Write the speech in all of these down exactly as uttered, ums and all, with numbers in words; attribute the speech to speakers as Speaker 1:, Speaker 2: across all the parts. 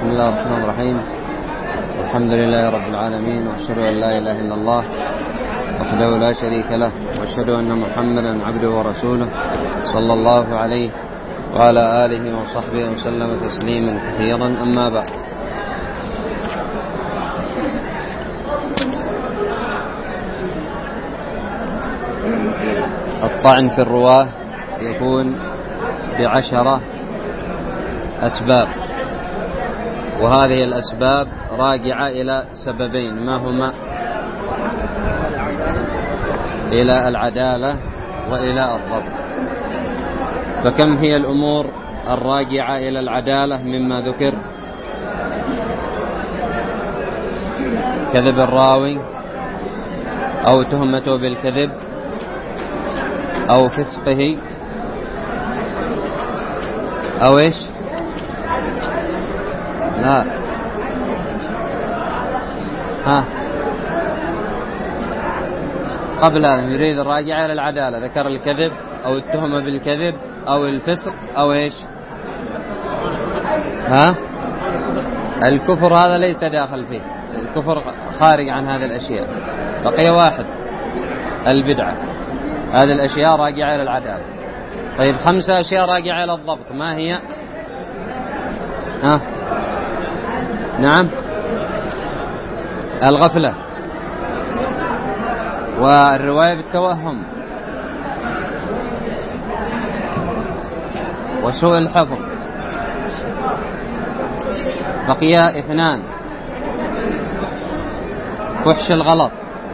Speaker 1: بسم الله الرحمن الرحيم. الحمد لله رب العالمين، وأشهد أن لا إله إلا الله وحده لا شريك له، وأشهد أن محمدا عبده ورسوله صلى الله عليه وعلى آله وصحبه وسلم تسليما كثيرا. أما بعد، الطعن في الرواة يكون بعشرة أسباب، وهذه الأسباب راجعة إلى سببين، ما هما؟ إلى العدالة وإلى الضبط. فكم هي الأمور الراجعة إلى العدالة مما ذكر؟ كذب الراوي، أو تهمته بالكذب، أو فسقه، أو إيش؟ لا ها قبل أن يريد الراجعة إلى العدالة ذكر الكذب أو التهمة بالكذب أو الفسق أو إيش؟ ها الكفر، هذا ليس داخل فيه، الكفر خارج عن هذه الأشياء. بقي واحد، البدعة. هذه الأشياء راجعة إلى العدالة. طيب، خمسة أشياء راجعة إلى الضبط، ما هي؟ ها نعم، الغفلة، والرواية بالتوهم، وسوء الحفظ. بقي اثنان، فحش الغلط،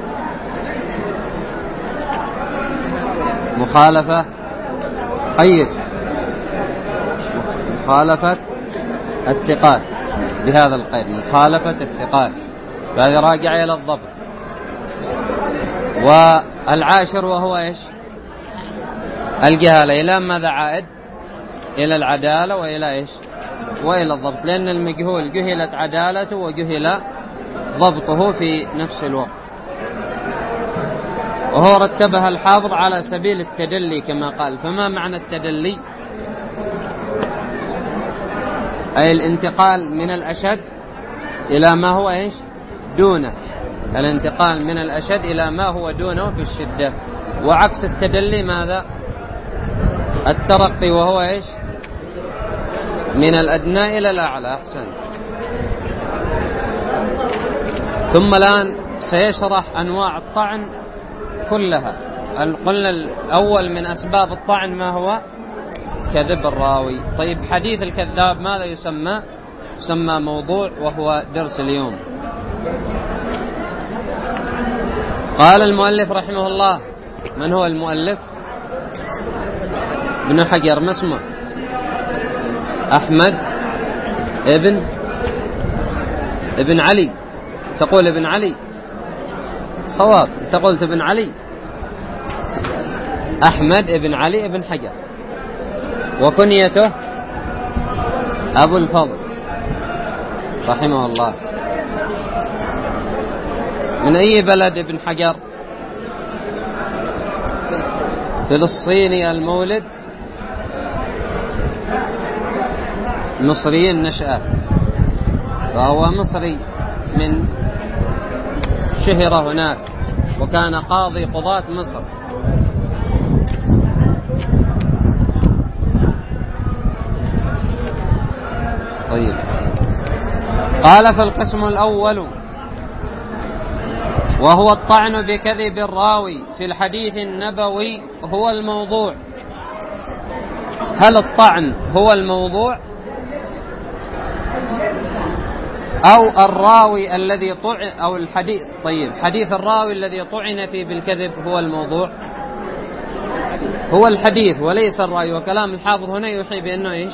Speaker 1: مخالفة قيد مخالفة الثقات، بهذا القيد مخالفة الثقات، فهذا راجع إلى الضبط. والعاشر وهو إيش؟ الجهالة. إلى ماذا عائد؟ إلى العدالة وإلى إيش؟ وإلى الضبط، لأن المجهول جهلت عدالته وجهل ضبطه في نفس الوقت. وهو رتبها الحافظ على سبيل التدلي كما قال. فما معنى التدلي؟ أي الانتقال من الأشد إلى ما هو إيش؟ دونه. الانتقال من الأشد إلى ما هو دونه في الشدة. وعكس التدلي ماذا؟ الترقي، وهو إيش؟ من الأدنى إلى الأعلى. أحسن. ثم الآن سيشرح أنواع الطعن كلها. قلنا الأول من أسباب الطعن ما هو؟ كذب الراوي. طيب، حديث الكذاب ماذا يسمى؟ يسمى موضوع، وهو درس اليوم. قال المؤلف رحمه الله. من هو المؤلف؟ ابن حجر. ما اسمه؟ أحمد ابن ابن علي. تقول ابن علي، صواب، انت قلت ابن علي. أحمد ابن علي ابن حجر، وكنيته أبو الفضل رحمه الله. من أي بلد ابن حجر؟ فلسطيني المولد، مصري النشأة، فهو مصري من شهر هناك، وكان قاضي قضاة مصر. طيب، قال: فالقسم الأول وهو الطعن بكذب الراوي في الحديث النبوي هو الموضوع. هل الطعن هو الموضوع، أو الراوي الذي طعن، أو الحديث؟ طيب، حديث الراوي الذي طعن فيه بالكذب هو الموضوع؟ هو الحديث وليس الراوي. وكلام الحافظ هنا يوحي بأنه إيش؟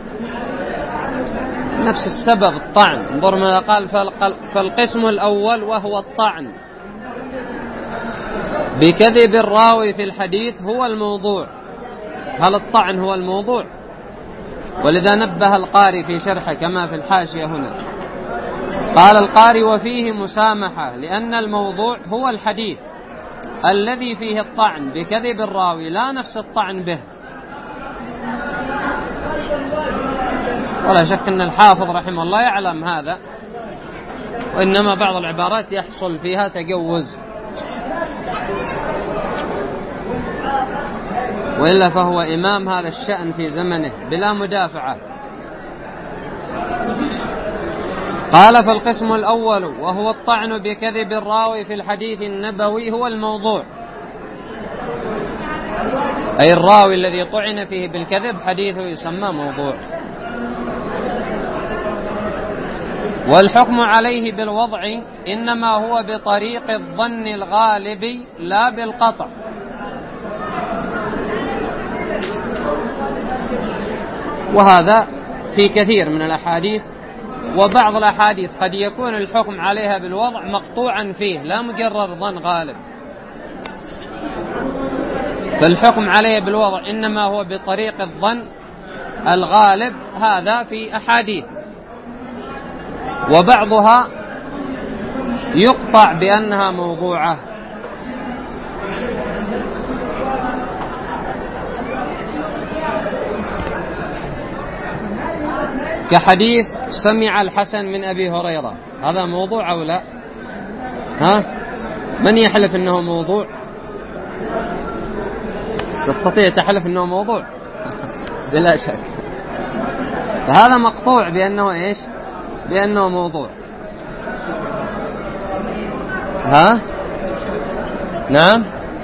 Speaker 1: نفس السبب، الطعن. انظر ماذا قال: فالقسم الأول وهو الطعن بكذب الراوي في الحديث هو الموضوع. هل الطعن هو الموضوع؟ ولذا نبه القاري في شرحه كما في الحاشية هنا. قال القاري: وفيه مسامحة، لأن الموضوع هو الحديث الذي فيه الطعن بكذب الراوي، لا نفس الطعن به. ولا شك أن الحافظ رحمه الله يعلم هذا، وإنما بعض العبارات يحصل فيها تجوز، وإلا فهو إمام هذا الشأن في زمنه بلا مدافعة. قال: فالقسم الأول وهو الطعن بكذب الراوي في الحديث النبوي هو الموضوع، أي الراوي الذي طعن فيه بالكذب حديثه يسمى موضوع. والحكم عليه بالوضع إنما هو بطريق الظن الغالب لا بالقطع. وهذا في كثير من الأحاديث، وبعض الأحاديث قد يكون الحكم عليها بالوضع مقطوعا فيه لا مجرد ظن غالب، فالحكم عليه بالوضع إنما هو بطريق الظن الغالب، هذا في أحاديث، وبعضها يقطع بأنها موضوعة. كحديث سمع الحسن من أبي هريرة، هذا موضوع أو لا؟ ها؟ من يحلف أنه موضوع؟ تستطيع تحلف أنه موضوع؟ بلا شك. فهذا مقطوع بأنه إيش؟ بأنه موضوع. ها؟ نعم؟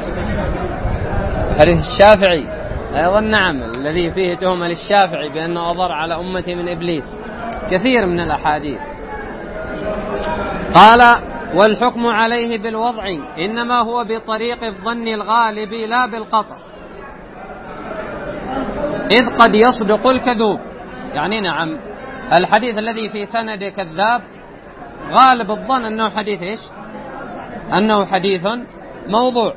Speaker 1: حديث الشافعي أيضا نعم، الذي فيه تهمة للشافعي بأنه أضر على أمتي من إبليس، كثير من الأحاديث. قال: والحكم عليه بالوضع إنما هو بطريق الظن الغالب لا بالقطع، إذ قد يصدق الكذوب. يعني نعم، الحديث الذي في سند كذاب غالب الظن أنه حديث إيش؟ أنه حديث موضوع،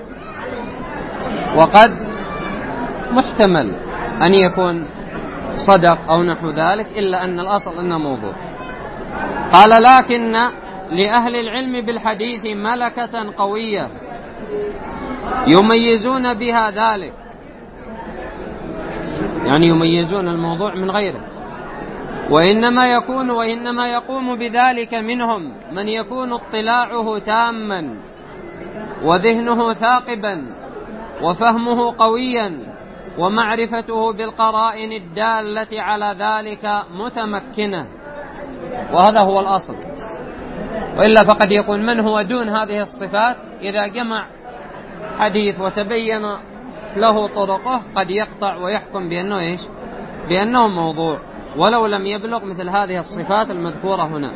Speaker 1: وقد محتمل أن يكون صدق أو نحو ذلك، إلا أن الأصل أنه موضوع. قال: لكن لأهل العلم بالحديث ملكة قوية يميزون بها ذلك، يعني يميزون الموضوع من غيره، وإنما يكون وإنما يقوم بذلك منهم من يكون اطلاعه تاما وذهنه ثاقبا وفهمه قويا ومعرفته بالقرائن الدالة على ذلك متمكنة، وهذا هو الأصل. وإلا فقد يكون من هو دون هذه الصفات إذا جمع حديث وتبين له طرقه قد يقطع ويحكم بأنه إيش؟ بأنه موضوع، ولو لم يبلغ مثل هذه الصفات المذكورة هنا.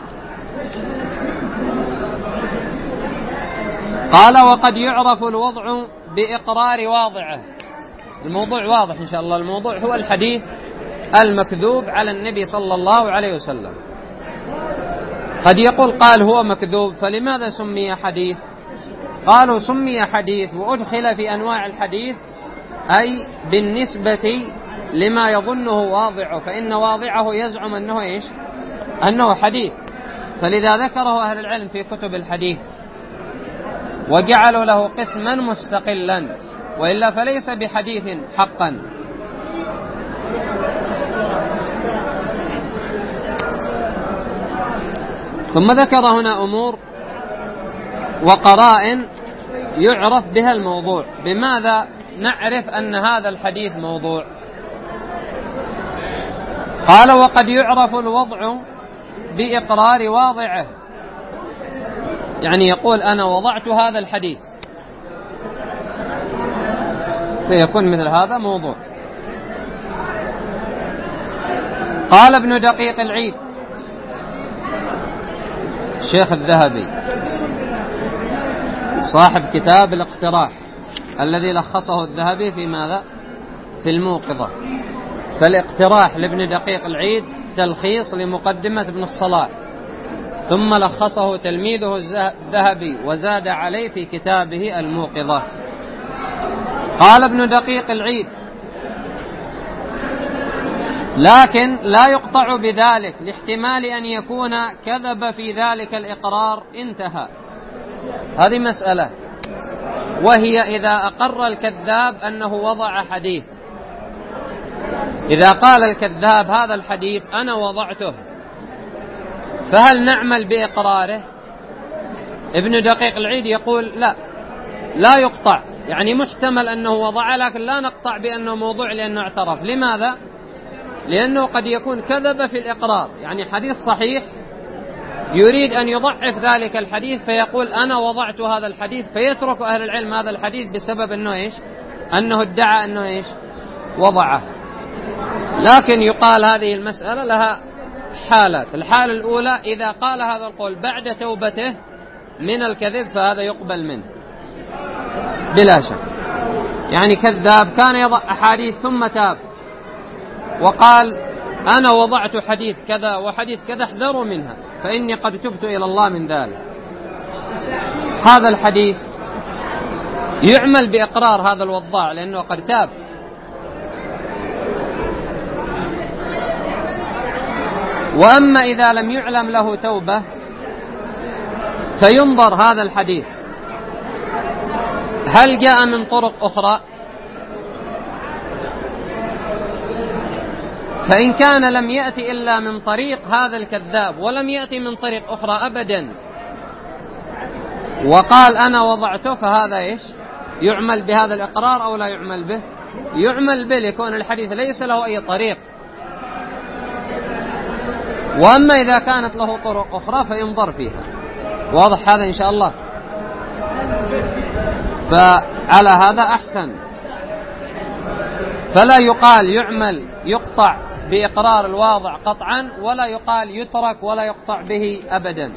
Speaker 1: قال: وقد يعرف الوضع بإقرار واضعه. الموضوع واضح إن شاء الله، الموضوع هو الحديث المكذوب على النبي صلى الله عليه وسلم. قد يقول قال هو مكذوب، فلماذا سمي حديث؟ قالوا سمي حديث وأدخل في أنواع الحديث، أي بالنسبة لما يظنه واضعه، فإن واضعه يزعم أنه إيش؟ أنه حديث، فلذا ذكره أهل العلم في كتب الحديث وجعلوا له قسما مستقلا، وإلا فليس بحديث حقا. ثم ذكر هنا أمور وقرائن يعرف بها الموضوع. بماذا نعرف أن هذا الحديث موضوع؟ قال: وقد يعرف الوضع بإقرار واضعه، يعني يقول أنا وضعت هذا الحديث، فيكون مثل هذا موضوع. قال ابن دقيق العيد الشيخ الذهبي صاحب كتاب الاقتراح الذي لخصه الذهبي في ماذا؟ في الموقظة. فالاقتراح لابن دقيق العيد تلخيص لمقدمة ابن الصلاح، ثم لخصه تلميذه الذهبي وزاد عليه في كتابه الموقظة. قال ابن دقيق العيد: لكن لا يقطع بذلك لاحتمال أن يكون كذب في ذلك الإقرار. انتهى. هذه مسألة، وهي إذا أقر الكذاب أنه وضع حديث إذا قال الكذاب هذا الحديث أنا وضعته، فهل نعمل بإقراره؟ ابن دقيق العيد يقول لا، لا يقطع، يعني محتمل أنه وضع، لكن لا نقطع بأنه موضوع لأنه اعترف. لماذا؟ لأنه قد يكون كذب في الإقرار، يعني حديث صحيح يريد أن يضعف ذلك الحديث فيقول أنا وضعت هذا الحديث، فيترك أهل العلم هذا الحديث بسبب أنه إيش؟ أنه ادعى أنه إيش؟ وضعه. لكن يقال هذه المسألة لها حالات. الحالة الأولى إذا قال هذا القول بعد توبته من الكذب فهذا يقبل منه بلا شك، يعني كذاب كان يضع أحاديث ثم تاب وقال أنا وضعت حديث كذا وحديث كذا احذروا منها فإني قد تبت إلى الله من ذلك، هذا الحديث يعمل بإقرار هذا الوضاع لأنه قد تاب. وأما إذا لم يعلم له توبة فينظر هذا الحديث هل جاء من طرق أخرى، فإن كان لم يأتي إلا من طريق هذا الكذاب ولم يأتي من طريق أخرى أبدا وقال أنا وضعته، فهذا إيش؟ يعمل بهذا الإقرار أو لا يعمل به؟ يعمل به، ليكون الحديث ليس له أي طريق. وأما إذا كانت له طرق أخرى فينظر فيها. واضح هذا إن شاء الله؟ فعلى هذا أحسن، فلا يقال يعمل يقطع بإقرار الواضع قطعا، ولا يقال يترك ولا يقطع به أبدا.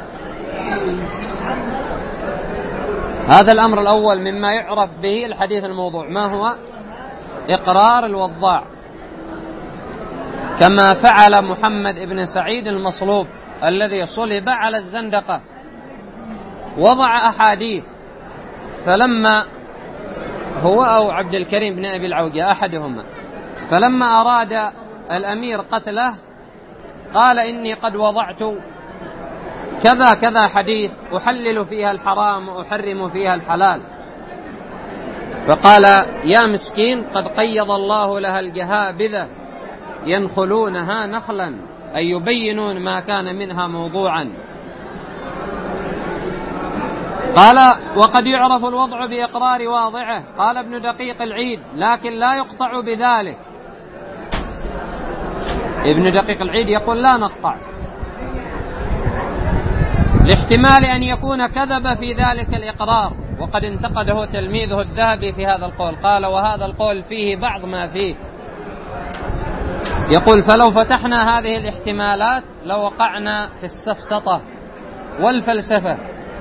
Speaker 1: هذا الأمر الأول مما يعرف به الحديث الموضوع، ما هو؟ إقرار الوضاع، كما فعل محمد بن سعيد المصلوب الذي صلب على الزندقة، وضع أحاديث، فلما هو أو عبد الكريم بن أبي العوجة أحدهما، فلما أراد الأمير قتله قال إني قد وضعت كذا كذا حديث أحلل فيها الحرام وأحرم فيها الحلال، فقال يا مسكين قد قيض الله لها الجهابذة ينخلونها نخلا، أي يبينون ما كان منها موضوعا. قال وقد يعرف الوضع بإقرار واضعه. قال ابن دقيق العيد لكن لا يقطع بذلك. ابن دقيق العيد يقول لا نقطع، لاحتمال أن يكون كذب في ذلك الإقرار، وقد انتقده تلميذه الذهبي في هذا القول، قال وهذا القول فيه بعض ما فيه. يقول فلو فتحنا هذه الاحتمالات لوقعنا في السفسطة والفلسفة.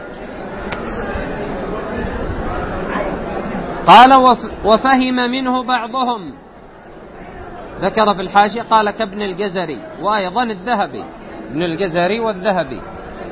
Speaker 1: قال وفهم منه بعضهم، ذكر في الحاشية قال كابن الجزري وأيضا الذهبي، ابن الجزري والذهبي،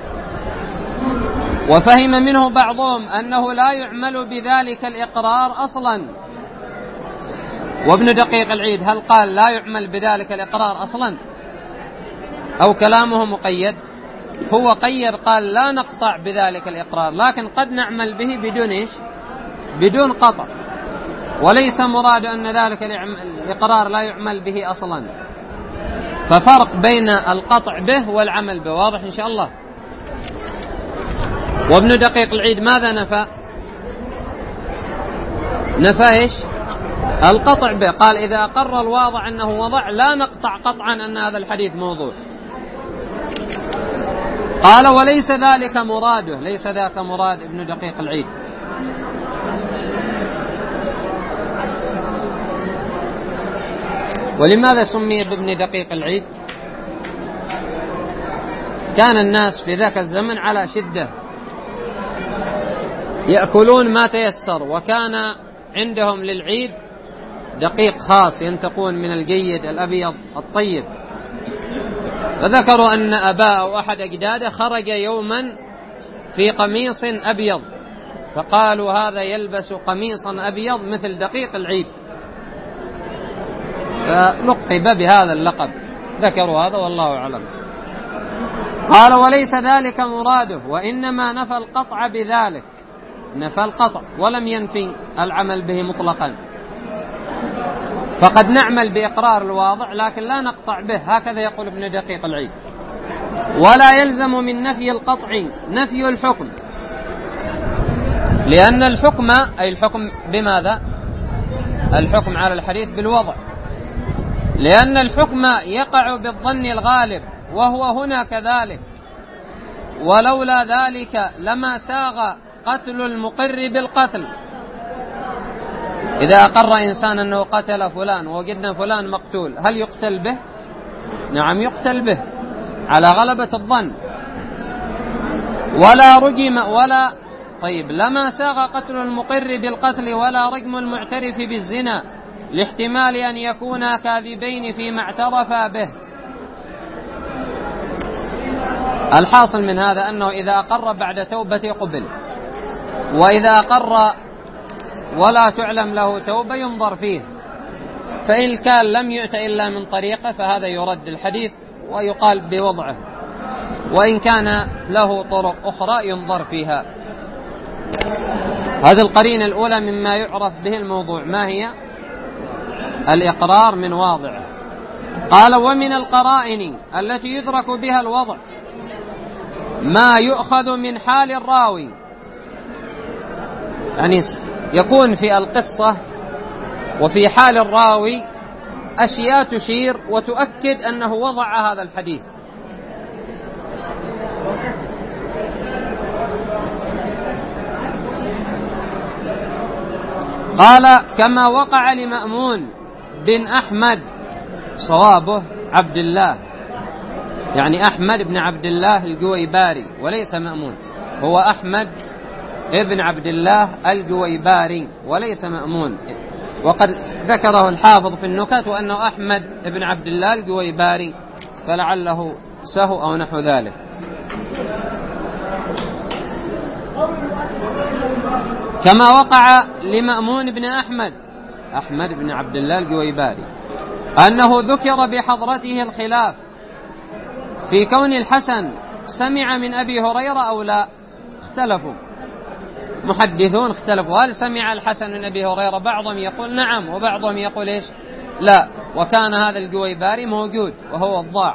Speaker 1: وفهم منه بعضهم أنه لا يعمل بذلك الإقرار أصلا. وابن دقيق العيد هل قال لا يعمل بذلك الإقرار أصلا أو كلامه مقيد؟ هو قيد، قال لا نقطع بذلك الإقرار، لكن قد نعمل به بدون إيش؟ بدون قطع، وليس مراد أن ذلك الإقرار لا يعمل به أصلا. ففرق بين القطع به والعمل به، واضح إن شاء الله؟ وابن دقيق العيد ماذا نفى؟ نفى إيش؟ القطع به، قال إذا أقر الواضع أنه وضع لا نقطع قطعا أن هذا الحديث موضوع. قال وليس ذلك مراده، ليس ذاك مراد ابن دقيق العيد. ولماذا سمي بابن دقيق العيد؟ كان الناس في ذاك الزمن على شدة يأكلون ما تيسر، وكان عندهم للعيد دقيق خاص ينتقون من الجيد الأبيض الطيب. فذكروا أن أباه أو أحد أجداده خرج يوما في قميص أبيض، فقالوا هذا يلبس قميصا أبيض مثل دقيق العيد، فلقب بهذا اللقب. ذكروا هذا والله أعلم. قال وليس ذلك مراده، وإنما نفى القطع بذلك، نفى القطع ولم ينفي العمل به مطلقا. فقد نعمل بإقرار الواضع لكن لا نقطع به، هكذا يقول ابن دقيق العيد. ولا يلزم من نفي القطع نفي الحكم، لأن الحكم أي الحكم بماذا؟ الحكم على الحديث بالوضع، لأن الحكم يقع بالظن الغالب وهو هنا كذلك، ولولا ذلك لما ساغ قتل المقر بالقتل. إذا أقر إنسان أنه قتل فلان ووجدنا فلان مقتول، هل يقتل به؟ نعم يقتل به على غلبة الظن. ولا رجم ولا طيب لما ساغ قتل المقر بالقتل ولا رجم المعترف بالزنا لاحتمال أن يكونا كاذبين فيما اعترفا به. الحاصل من هذا أنه إذا أقر بعد توبة قبل، وإذا أقر ولا تعلم له توبة ينظر فيه، فإن كان لم يؤت إلا من طريقه فهذا يرد الحديث ويقال بوضعه، وإن كان له طرق أخرى ينظر فيها. هذه القرينة الأولى مما يعرف به الموضوع، ما هي؟ الإقرار من واضعه. قال ومن القرائن التي يدرك بها الوضع ما يؤخذ من حال الراوي، يعني يكون في القصة وفي حال الراوي أشياء تشير وتؤكد أنه وضع هذا الحديث. قال كما وقع لمأمون بن أحمد، صوابه عبد الله، يعني أحمد بن عبد الله الجويباري وليس مأمون، هو أحمد ابن عبد الله الجويباري وليس مأمون، وقد ذكره الحافظ في النكت وأنه أحمد ابن عبد الله الجويباري، فلعله سهو أو نحو ذلك. كما وقع لمأمون بن أحمد أحمد بن عبد الله الجويباري أنه ذكر بحضرته الخلاف في كون الحسن سمع من أبي هريرة أو لا، اختلفوا محدثون اختلفوا هل سمع الحسن من أبي هريرة، بعضهم يقول نعم وبعضهم يقول إيش لا، وكان هذا الجويباري موجود وهو الضاع.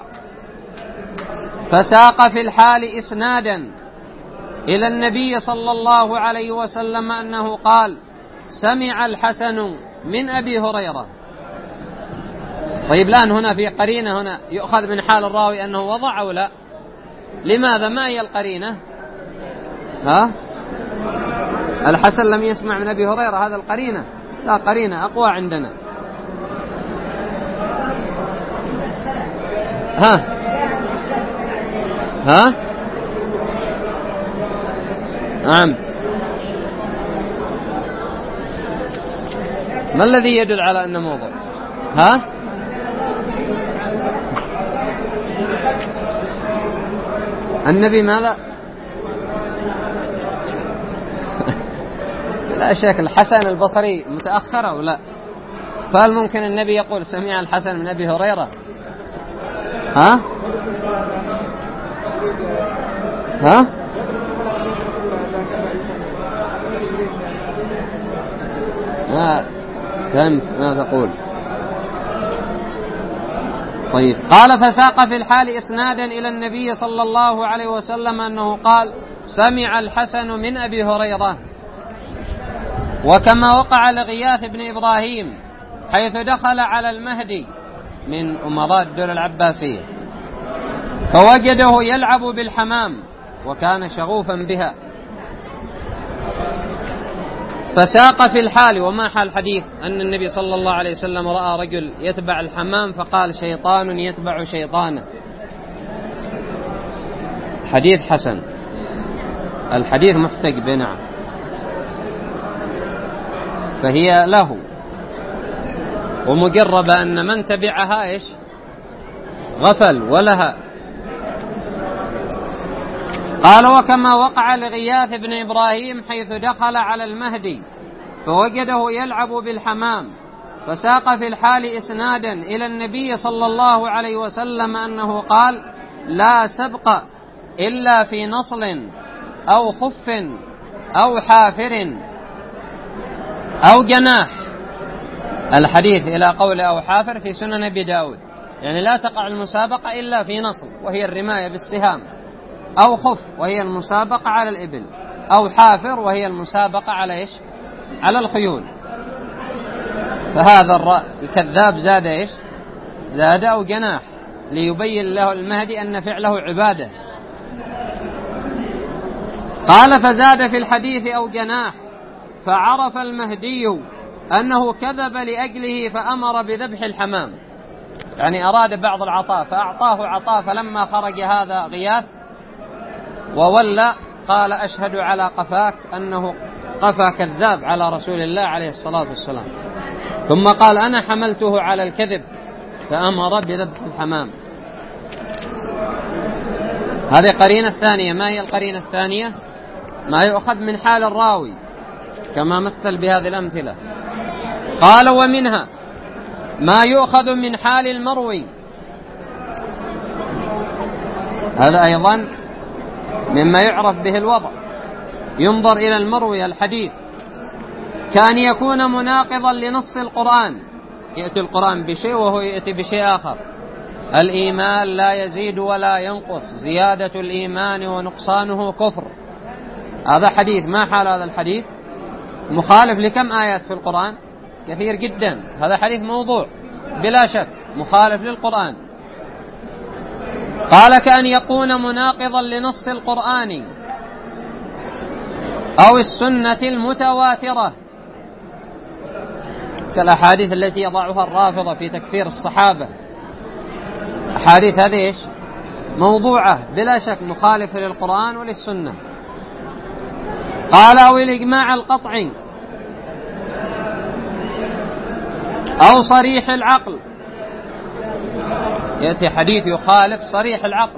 Speaker 1: فساق في الحال إسنادا إلى النبي صلى الله عليه وسلم أنه قال سمع الحسن من أبي هريرة. طيب الآن هنا في قرينة، هنا يؤخذ من حال الراوي أنه وضع أو لا؟ لماذا؟ ما هي القرينة؟ ها؟ الحسن لم يسمع من أبي هريرة، هذا القرينة؟ لا، قرينة أقوى عندنا. ها ها نعم، ما الذي يدل على أنه موضوع؟ ها النبي ماذا؟ لا شك الحسن البصري متأخر أو لا؟ فهل ممكن النبي يقول سمع الحسن من أبي هريرة؟ ها ها ما فهمت ما تقول. طيب قال فساق في الحال إسنادا إلى النبي صلى الله عليه وسلم أنه قال سمع الحسن من أبي هريرة. وكما وقع لغياث بن إبراهيم حيث دخل على المهدي من أمراء الدولة العباسية فوجده يلعب بالحمام وكان شغوفا بها، فساق في الحال. وما حال الحديث؟ أن النبي صلى الله عليه وسلم رأى رجل يتبع الحمام فقال شيطان يتبع شيطانا. حديث حسن، الحديث محتج بنعم، فهي له ومجربة أن من تبعها إيش غفل ولها. قال وكما وقع لغياث بن إبراهيم حيث دخل على المهدي فوجده يلعب بالحمام فساق في الحال إسنادا إلى النبي صلى الله عليه وسلم أنه قال لا سبق إلا في نصل أو خف أو حافر أو جناح الحديث إلى قول أو حافر في سنن أبي داود، يعني لا تقع المسابقة إلا في نصل وهي الرماية بالسهام، أو خف وهي المسابقة على الإبل، أو حافر وهي المسابقة على إيش؟ على الخيول. فهذا الكذاب زاد إيش؟ زاد أو جناح ليبين له المهدي أن فعله عبادة. قال فزاد في الحديث أو جناح، فعرف المهدي أنه كذب لأجله فأمر بذبح الحمام، يعني أراد بعض العطاء فأعطاه عطاء، فلما خرج هذا غياث وولى قال أشهد على قفاك أنه قفا كذاب على رسول الله عليه الصلاة والسلام، ثم قال أنا حملته على الكذب فأمر بذبح الحمام. هذه قرينة الثانية. ما هي القرينة الثانية؟ ما يؤخذ من حال الراوي كما مثل بهذه الأمثلة. قال ومنها ما يؤخذ من حال المروي، هذا أيضا مما يعرف به الوضع، ينظر إلى المروي الحديث كأن يكون مناقضا لنص القرآن، يأتي القرآن بشيء وهو يأتي بشيء آخر. الإيمان لا يزيد ولا ينقص، زيادة الإيمان ونقصانه كفر. هذا حديث، ما حال هذا الحديث؟ مخالف لكم آيات في القرآن؟ كثير جدا. هذا حديث موضوع بلا شك، مخالف للقرآن. قال كأن يكون مناقضا لنص القرآن أو السنة المتواترة، كالأحاديث التي يضعها الرافضة في تكفير الصحابة. أحاديث هذه إيش؟ موضوعة بلا شك، مخالفة للقرآن وللسنة. قال أو الإجماع القطعي أو صريح العقل، يأتي حديث يخالف صريح العقل،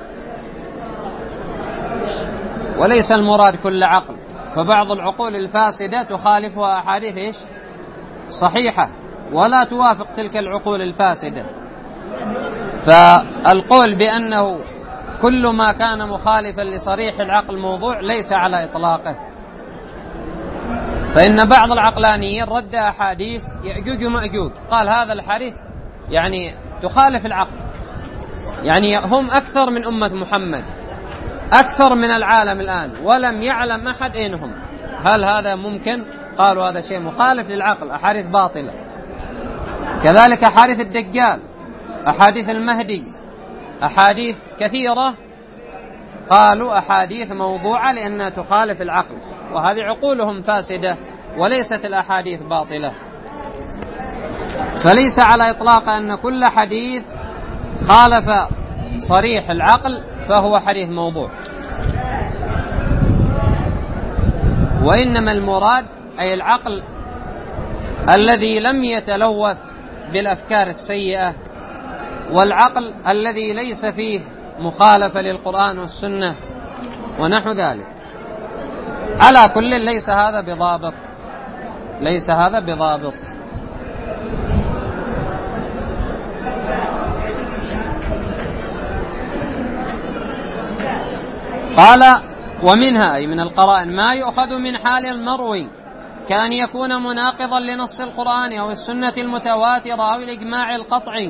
Speaker 1: وليس المراد كل عقل، فبعض العقول الفاسدة تخالفها أحاديث إيش؟ صحيحة ولا توافق تلك العقول الفاسدة. فالقول بأنه كل ما كان مخالفا لصريح العقل موضوع ليس على إطلاقه، فإن بعض العقلانيين رد أحاديث يأجوج ومأجوج، قال هذا الحديث يعني تخالف العقل، يعني هم أكثر من أمة محمد، أكثر من العالم الآن، ولم يعلم أحد أينهم. هل هذا ممكن؟ قالوا هذا شيء مخالف للعقل، أحاديث باطلة. كذلك أحاديث الدجال، أحاديث المهدي، أحاديث كثيرة قالوا أحاديث موضوعة لأنها تخالف العقل، وهذه عقولهم فاسدة وليست الأحاديث باطلة. فليس على إطلاق أن كل حديث خالف صريح العقل فهو حديث موضوع، وإنما المراد أي العقل الذي لم يتلوث بالأفكار السيئة، والعقل الذي ليس فيه مخالفة للقرآن والسنة ونحو ذلك. على كل ليس هذا بضابط، ليس هذا بضابط. قال ومنها أي من القرائن ما يؤخذ من حال المروي كأن يكون مناقضا لنص القرآن أو السنة المتواترة أو الإجماع القطعي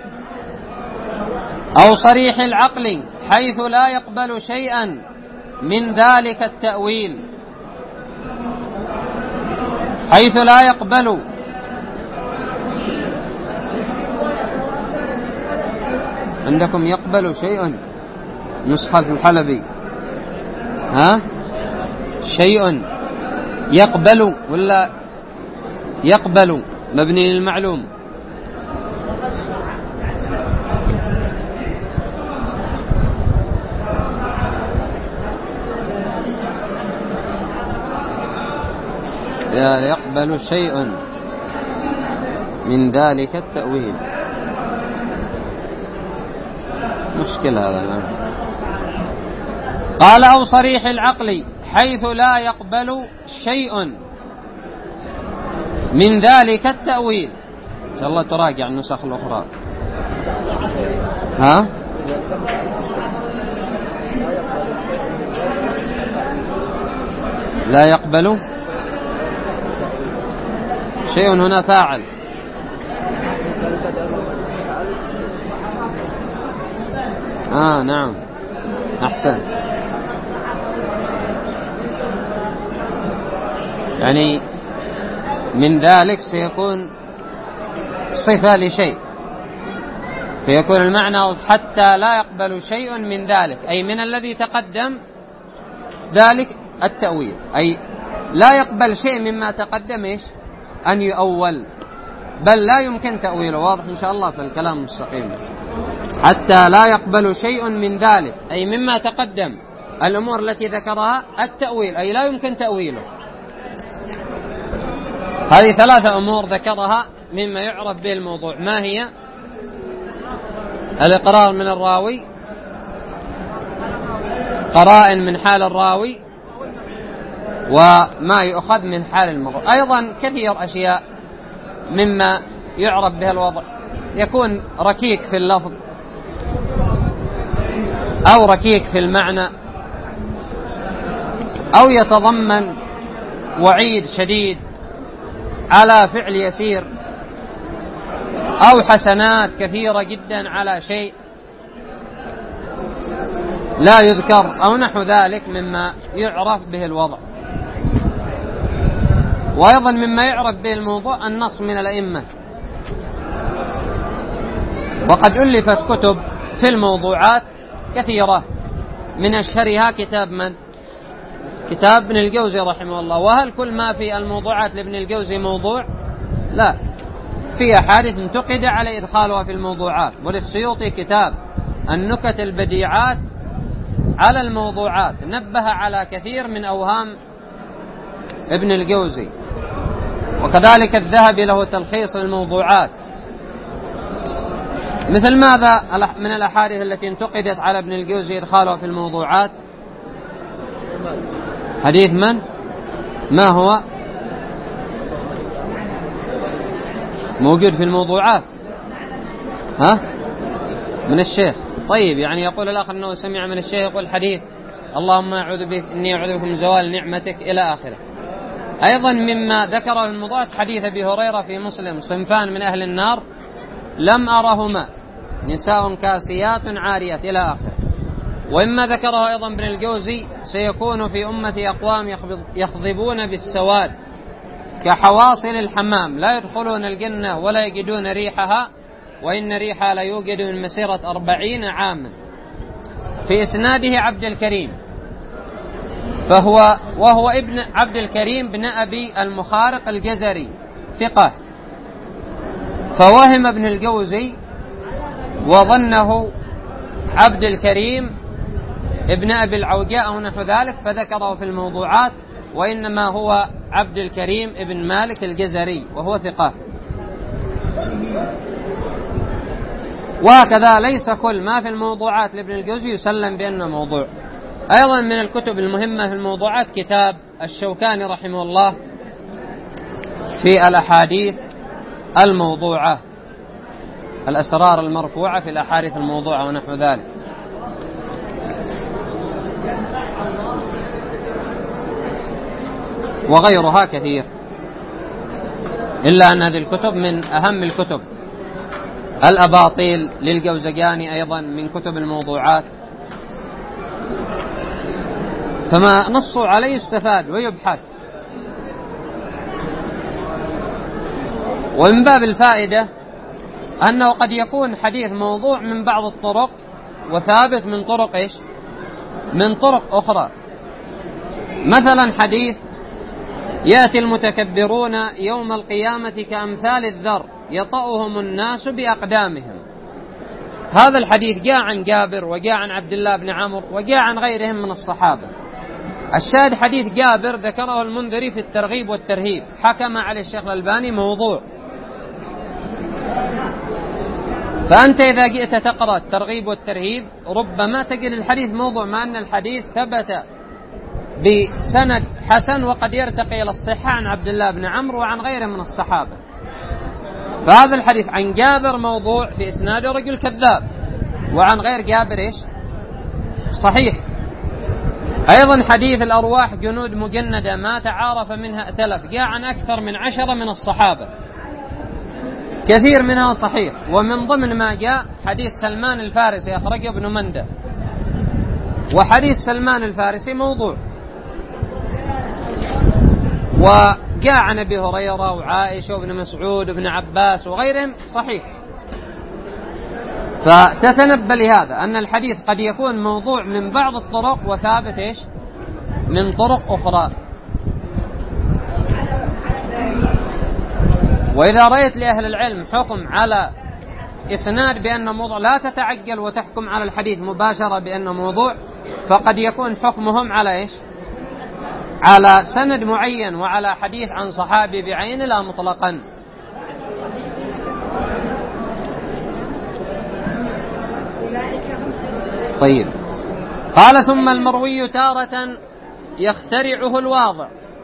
Speaker 1: أو صريح العقل، حيث لا يقبل شيئا من ذلك التأويل، حيث لا يقبل عندكم يقبل شيء، نسخة الحلبي ها شيء يقبل ولا يقبل مبني للمعلوم؟ يقبل شيء من ذلك التأويل، مشكلة هذا. قال أو صريح العقل حيث لا يقبل شيء من ذلك التأويل. إن شاء الله تراجع النسخ الأخرى. ها لا يقبل شيء هنا فاعل آه نعم أحسن. يعني من ذلك سيكون صفة لشيء، فيكون المعنى حتى لا يقبل شيء من ذلك، أي من الذي تقدم ذلك التأويل، أي لا يقبل شيء مما تقدم إيش أن يؤول، بل لا يمكن تأويله. واضح إن شاء الله في الكلام المستقيم. حتى لا يقبل شيء من ذلك، أي مما تقدم الأمور التي ذكرها التأويل، أي لا يمكن تأويله. هذه ثلاثة أمور ذكرها مما يعرف به الموضوع. ما هي؟ الإقرار من الراوي، قرائن من حال الراوي، وما يؤخذ من حال الموضوع. أيضا كثير أشياء مما يعرف به الوضع، يكون ركيك في اللفظ أو ركيك في المعنى، أو يتضمن وعيد شديد على فعل يسير، أو حسنات كثيرة جدا على شيء لا يذكر، أو نحو ذلك مما يعرف به الوضع. وأيضا مما يعرف به الموضوع النص من الأئمة، وقد ألفت كتب في الموضوعات كثيرة، من أشهرها كتاب من؟ كتاب ابن الجوزي رحمه الله. وهل كل ما في الموضوعات لابن الجوزي موضوع؟ لا، في أحاديث انتقد على إدخالها في الموضوعات. وللسيوطي كتاب النكت البديعات على الموضوعات، نبه على كثير من أوهام ابن الجوزي. وكذلك الذهبي له تلخيص الموضوعات. مثل ماذا من الأحاديث التي انتقدت على ابن الجوزي إدخالها في الموضوعات؟ حديث من؟ ما هو موجود في الموضوعات؟ ها؟ من الشيخ. طيب، يعني يقول الآخر أنه سمع من الشيخ يقول حديث اللهم أعوذ بك إني أعوذ بك من زوال نعمتك إلى آخره. أيضا مما ذكره الموضوعات حديث أبي هريرة في مسلم: صنفان من أهل النار لم أرهما، نساء كاسيات عاريات إلى آخره. وإما ذكره أيضا ابن الجوزي: سيكون في أمتي أقوام يخضبون بالسواد كحواصل الحمام لا يدخلون الجنة ولا يجدون ريحها، وإن ريحها لا يوجد من مسيرة أربعين عاما. في إسناده عبد الكريم، فهو وهو ابن عبد الكريم بن أبي المخارق الجزري ثقة، فوهم ابن الجوزي وظنه عبد الكريم ابن أبي العوجاء أو نحو ذلك فذكره في الموضوعات، وإنما هو عبد الكريم ابن مالك الجزري وهو ثقة. وهكذا ليس كل ما في الموضوعات لابن الجوزي يسلم بأنه موضوع. أيضا من الكتب المهمة في الموضوعات كتاب الشوكاني رحمه الله في الأحاديث الموضوعة، الأسرار المرفوعة في الأحاديث الموضوعة ونحو ذلك. وغيرها كثير، إلا أن هذه الكتب من أهم الكتب. الأباطيل للجوزجاني أيضا من كتب الموضوعات، فما نصوا عليه استفاد ويبحث. ومن باب الفائدة أنه قد يكون حديث موضوع من بعض الطرق وثابت من طرق إيش؟ من طرق أخرى. مثلا حديث يأتي المتكبرون يوم القيامة كأمثال الذر يطأهم الناس بأقدامهم. هذا الحديث جاء عن جابر وجاء عن عبد الله بن عمرو وجاء عن غيرهم من الصحابة. الشاهد حديث جابر ذكره المنذري في الترغيب والترهيب، حكم عليه الشيخ الألباني موضوع. فأنت إذا جئت تقرأ الترغيب والترهيب ربما تجد الحديث موضوع، مع أن الحديث ثبت بسند حسن وقد يرتقي إلى الصحة عن عبد الله بن عمرو وعن غيره من الصحابة. فهذا الحديث عن جابر موضوع في إسناده رجل كذاب، وعن غير جابر إيش؟ صحيح. أيضا حديث الأرواح جنود مجندة ما تعارف منها ائتلف، جاء عن أكثر من عشرة من الصحابة. كثير منها صحيح. ومن ضمن ما جاء حديث سلمان الفارسي أخرجه ابن مندة، وحديث سلمان الفارسي موضوع، وجاء عن أبي هريرة وعائشة وابن مسعود وابن عباس وغيرهم صحيح. فتتنبه لهذا أن الحديث قد يكون موضوع من بعض الطرق وثابت إيش من طرق أخرى. وإذا رأيت لأهل العلم حكم على إسناد بأنه موضوع لا تتعجل وتحكم على الحديث مباشرة بأنه موضوع، فقد يكون حكمهم على إيش على سند معين وعلى حديث عن صحابي بعين لا مطلقا. طيب، قال ثم المروي تارة يخترعه الواضع.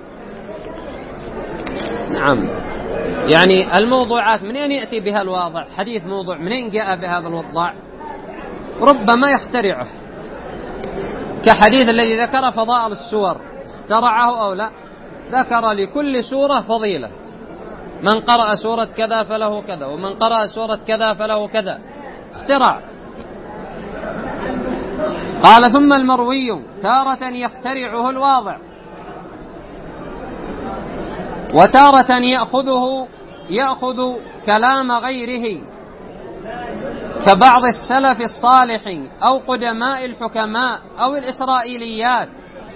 Speaker 1: نعم، يعني الموضوعات منين يأتي بها الواضع؟ حديث موضوع منين جاء بهذا الوضاع؟ ربما يخترعه، كحديث الذي ذكر فضائل السور، اخترعه أو لا؟ ذكر لكل سورة فضيلة، من قرأ سورة كذا فله كذا، ومن قرأ سورة كذا فله كذا، اختراع. قال ثم المروي تارة يخترعه الواضع، وتارة يأخذه يأخذ كلام غيره كبعض السلف الصالح أو قدماء الحكماء أو الإسرائيليات،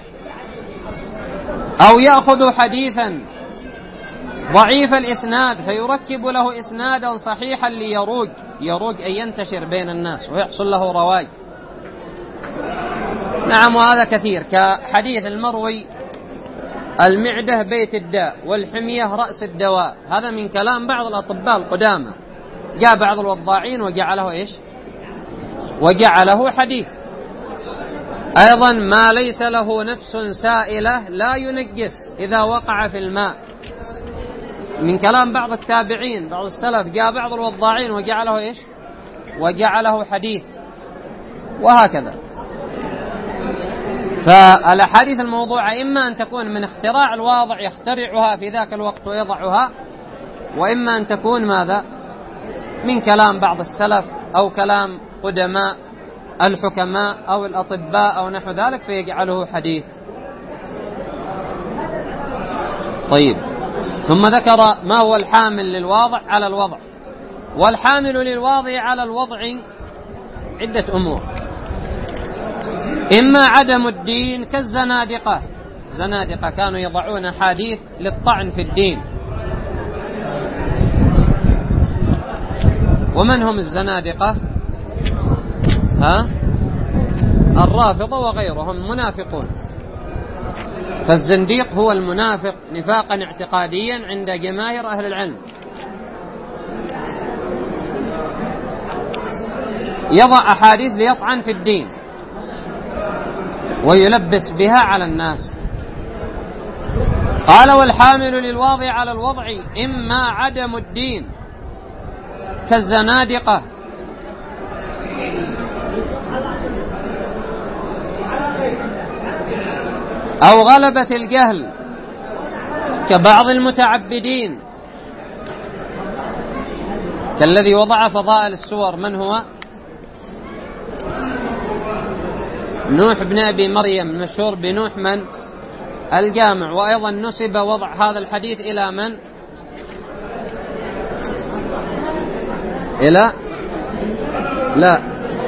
Speaker 1: أو يأخذ حديثا ضعيف الإسناد فيركب له إسنادا صحيحا ليروج، يروج أن ينتشر بين الناس ويحصل له رواج. نعم، وهذا كثير، كحديث المروي المعدة بيت الداء والحمية رأس الدواء، هذا من كلام بعض الأطباء القدامى، جاء بعض الوضاعين وجعله إيش وجعله حديث. أيضا ما ليس له نفس سائلة لا ينجس إذا وقع في الماء، من كلام بعض التابعين بعض السلف، جاء بعض الوضاعين وجعله إيش وجعله حديث، وهكذا. فالأحاديث الموضوعة إما أن تكون من اختراع الواضع يخترعها في ذاك الوقت ويضعها، وإما أن تكون ماذا من كلام بعض السلف أو كلام قدماء الحكماء أو الأطباء أو نحو ذلك فيجعله حديث. طيب، ثم ذكر ما هو الحامل للواضع على الوضع. والحامل للواضع على الوضع عدة أمور: إما عدم الدين كالزنادقة، زنادقة كانوا يضعون حديث للطعن في الدين. ومن هم الزنادقة؟ ها؟ الرافضة وغيرهم منافقون. فالزنديق هو المنافق نفاقا اعتقاديا عند جماهير أهل العلم، يضع أحاديث ليطعن في الدين ويلبس بها على الناس. قال والحامل للواضع على الوضع إما عدم الدين كالزنادقة، أو غلبة الجهل كبعض المتعبدين، كالذي وضع فضائل السور. من هو؟ نوح بن أبي مريم المشهور بنوح من الجامع. وأيضا نسب وضع هذا الحديث إلى من؟ إلى لا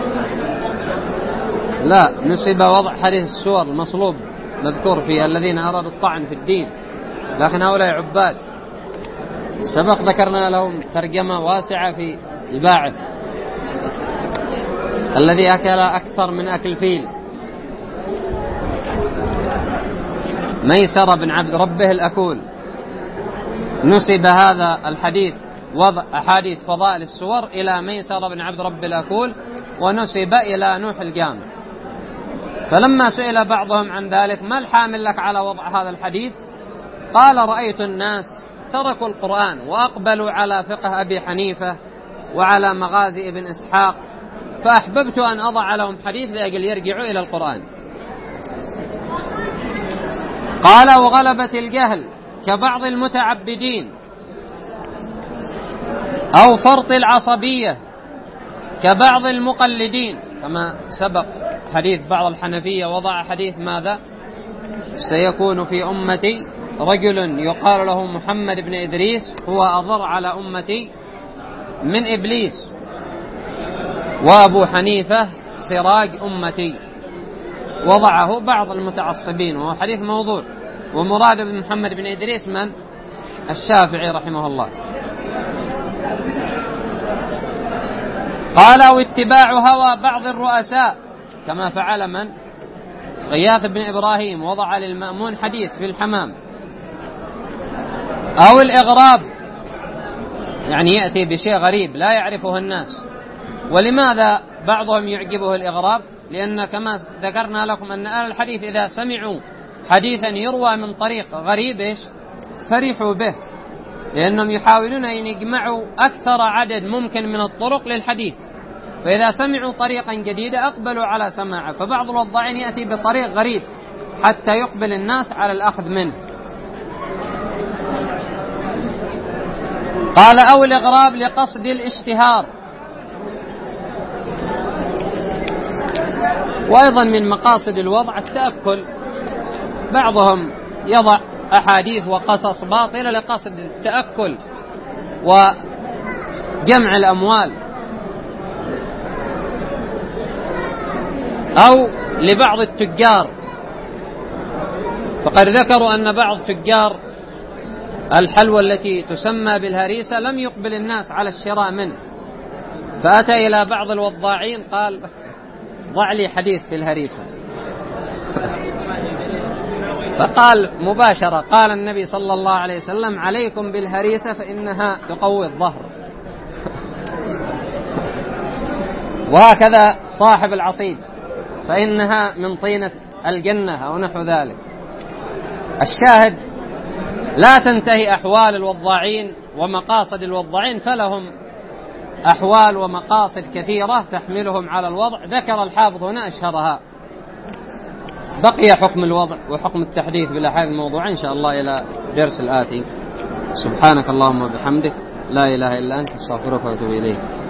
Speaker 1: لا نسب وضع حديث السور المصلوب مذكور في الذين أرادوا الطعن في الدين، لكن هؤلاء عباد سبق ذكرنا لهم ترجمة واسعة في الباعث الذي أكل أكثر من أكل فيل، ميسر بن عبد ربه الأكول. نسب هذا الحديث وضع أحاديث فضائل السور إلى ميسر بن عبد رب الأكول، ونسب إلى نوح الجامع. فلما سئل بعضهم عن ذلك ما الحامل لك على وضع هذا الحديث؟ قال رأيت الناس تركوا القرآن وأقبلوا على فقه أبي حنيفة وعلى مغازي ابن إسحاق، فأحببت أن أضع لهم حديث لأجل يرجعوا إلى القرآن. قال وغلبة الجهل كبعض المتعبدين، أو فرط العصبية كبعض المقلدين، كما سبق حديث بعض الحنفية وضع حديث ماذا؟ سيكون في أمتي رجل يقال له محمد بن إدريس هو أضر على أمتي من إبليس، وأبو حنيفة سراج أمتي، وضعه بعض المتعصبين وهو حديث موضوع، ومراد بن محمد بن إدريس من؟ الشافعي رحمه الله. قال: أو اتباع هوى بعض الرؤساء كما فعل من؟ غياث بن إبراهيم، وضع للمأمون حديث في الحمام. أو الإغراب، يعني يأتي بشيء غريب لا يعرفه الناس. ولماذا بعضهم يعجبه الإغراب؟ لأن كما ذكرنا لكم أن أهل الحديث إذا سمعوا حديثا يروى من طريق غريب إيش؟ فرحوا به، لأنهم يحاولون أن يجمعوا أكثر عدد ممكن من الطرق للحديث، فإذا سمعوا طريقا جديدا أقبلوا على سماعه. فبعض الوضاعين يأتي بطريق غريب حتى يقبل الناس على الأخذ منه. قال: أو الإغراب لقصد الاشتهار. وأيضا من مقاصد الوضع التأكل، بعضهم يضع أحاديث وقصص باطلة لقصد التأكل وجمع الأموال. أو لبعض التجار، فقد ذكروا أن بعض تجار الحلوى التي تسمى بالهريسة لم يقبل الناس على الشراء منه، فأتى إلى بعض الوضاعين قال: ضع لي حديث في الهريسة. فقال مباشرة، قال النبي صلى الله عليه وسلم: عليكم بالهريسة فإنها تقوي الظهر. وهكذا صاحب العصيد فإنها من طينة الجنة أو نحو ذلك. الشاهد لا تنتهي أحوال الوضاعين ومقاصد الوضاعين، فلهم أحوال ومقاصد كثيرة تحملهم على الوضع، ذكر الحافظ هنا أشهرها. بقي حكم الوضع وحكم التحديث بالأحاديث الموضوعة إن شاء الله إلى درس الآتي. سبحانك اللهم وبحمدك، لا إله إلا أنت، استغفرك وأتوب إليك.